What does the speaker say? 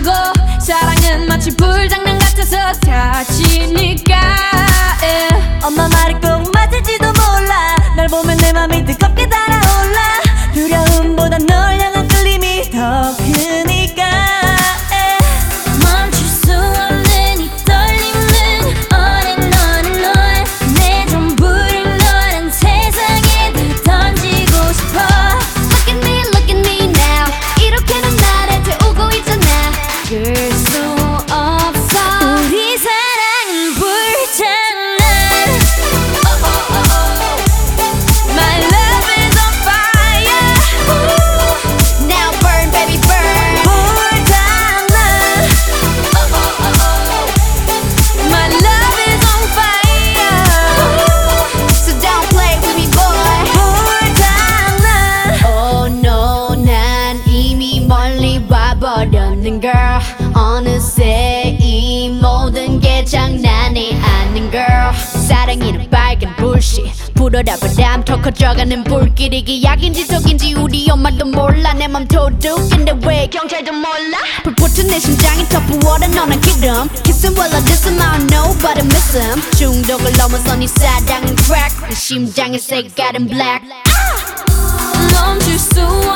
말고 사랑은 마치 불장난 같아서 다치니까 엄마 말이 꼭 맞을지도 몰라. 널 보면 내 맘이 뜨겁게 달아올라. 두려움보다 널 향한 끌림이 더 크니까 멈출 수 없는 이 떨림은 on and on and on. 내 전부를 너란 세상에 다 던지고 싶어. Look at me now. 이렇게는 나를 태우고 있잖아. 그럴 수 없어. 우리 사랑은 불장난. My love is on fire. Now burn baby burn. 불장난. My love is on fire. So don't play with me boy. 불장난. Oh no 난 이미 멀리 와버렸는 girl. 어느새 이 모든 게 장난이 아닌 girl. 사랑이란 빨간 불씨 불어라 바람 더 커져가는 불길이 기약인지 독인지 우리 엄마도 몰라. 내 맘 도둑인데 왜 경찰도 몰라. 불붙은 내 심장이 더 부어라 너는 기름. Kissing while I diss him I don't know but I miss him. 중독을 넘어서 네 사랑은 crack. 내 심장의 색깔은 black. 멈출 수